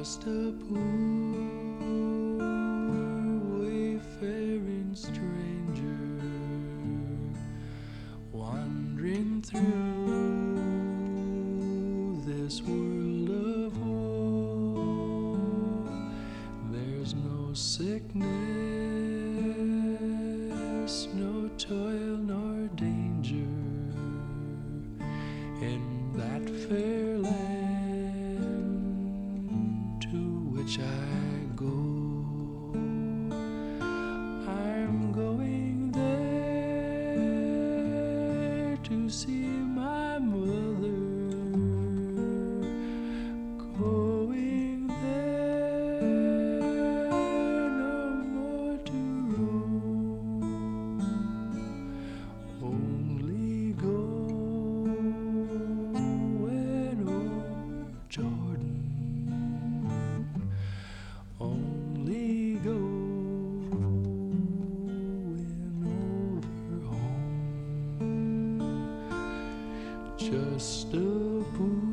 just a poor wayfaring stranger wandering through this world of woe. There's no sickness, no toil nor danger in that fair land to which I go. I'm going there to see my mother, going there no more to roam, only go Jordan, only going over home, just a poor